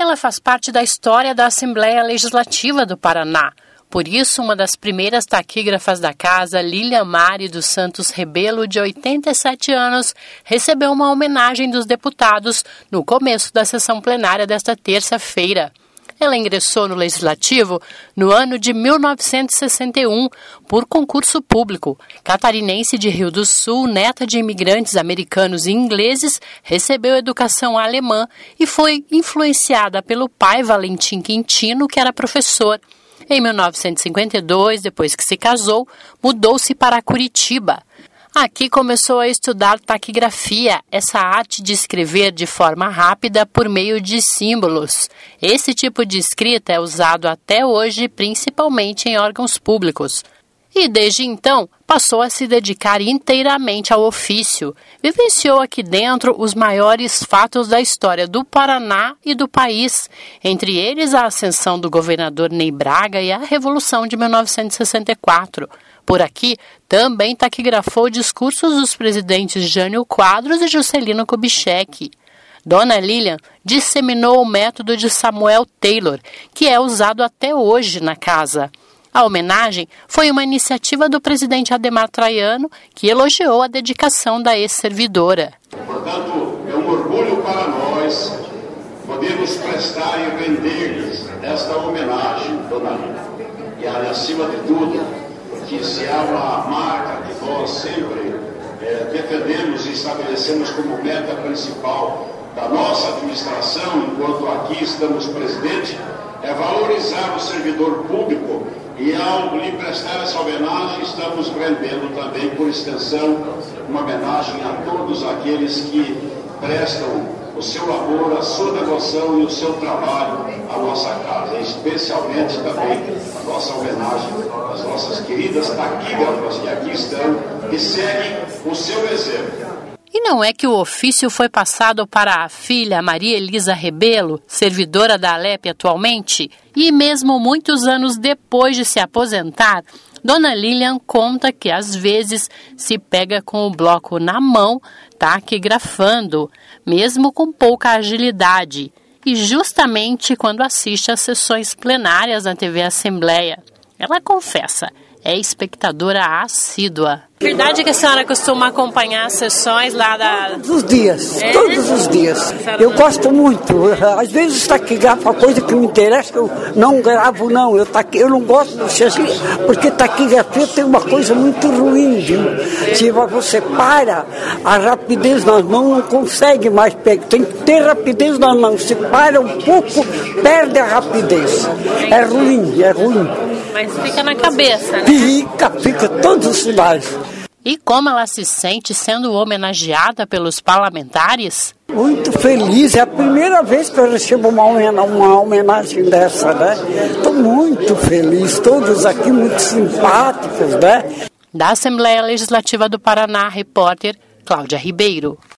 Ela faz parte da história da Assembleia Legislativa do Paraná. Por isso, uma das primeiras taquígrafas da casa, Lilian Mari dos Santos Rebelo, de 87 anos, recebeu uma homenagem dos deputados no começo da sessão plenária desta terça-feira. Ela ingressou no Legislativo no ano de 1961 por concurso público. Catarinense de Rio do Sul, neta de imigrantes americanos e ingleses, recebeu educação alemã e foi influenciada pelo pai Valentim Quintino, que era professor. Em 1952, depois que se casou, mudou-se para Curitiba. Aqui começou a estudar taquigrafia, essa arte de escrever de forma rápida por meio de símbolos. Esse tipo de escrita é usado até hoje, principalmente em órgãos públicos. E desde então, passou a se dedicar inteiramente ao ofício. Vivenciou aqui dentro os maiores fatos da história do Paraná e do país, entre eles a ascensão do governador Ney Braga e a Revolução de 1964. Por aqui, também taquigrafou discursos dos presidentes Jânio Quadros e Juscelino Kubitschek. Dona Lilian disseminou o método de Samuel Taylor, que é usado até hoje na casa. A homenagem foi uma iniciativa do presidente Adhemar Traiano, que elogiou a dedicação da ex-servidora. Portanto, é um orgulho para nós podermos prestar e render-lhes esta homenagem, Dona Lilian. E acima de tudo, que se há uma marca que nós sempre defendemos e estabelecemos como meta principal da nossa administração, enquanto aqui estamos presidente, é valorizar o servidor público e ao lhe prestar essa homenagem estamos rendendo também, por extensão, uma homenagem a todos aqueles que prestam o seu amor, a sua devoção e o seu trabalho à nossa casa, especialmente também a nossa homenagem às nossas queridas taquígrafas que aqui estão e seguem o seu exemplo. E não é que o ofício foi passado para a filha Maria Elisa Rebelo, servidora da Alep atualmente? E mesmo muitos anos depois de se aposentar, Dona Lilian conta que às vezes se pega com o bloco na mão, taquigrafando, mesmo com pouca agilidade, e justamente quando assiste às sessões plenárias da TV Assembleia. Ela confessa, é espectadora assídua. Verdade que a senhora costuma acompanhar as sessões lá da... Todos os dias, todos os dias. Eu gosto muito. Às vezes taquigrafo a coisa que me interessa, eu não gravo não. Eu não gosto porque taquigrafia tem uma coisa muito ruim, viu? Se você para, a rapidez nas mãos não consegue mais pegar. Tem que ter rapidez nas mãos. Se para um pouco, perde a rapidez. É ruim, é ruim. Mas fica na cabeça, né? Fica todos os sinais. E como ela se sente sendo homenageada pelos parlamentares? Muito feliz, é a primeira vez que eu recebo uma homenagem dessa, né? Estou muito feliz, todos aqui muito simpáticos, né? Da Assembleia Legislativa do Paraná, repórter Cláudia Ribeiro.